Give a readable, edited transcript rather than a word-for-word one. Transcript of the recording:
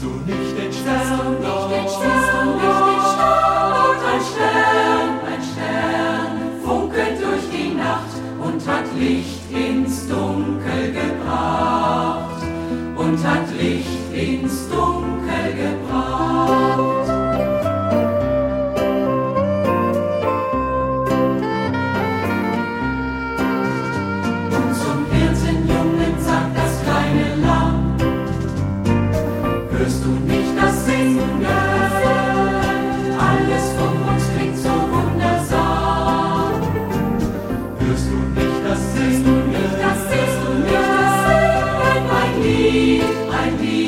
du nicht den Stern dort? Ein Stern funkelt durch die Nacht und hat Licht ins Dunkel gebracht. Und hat Licht ins Dunkel gebracht. Und zum Hirtenjungen sagt das kleine Lamm: Hörst du nicht das Singen? Alles um uns klingt so wundersam. Hörst du nicht das Singen? Ein Lied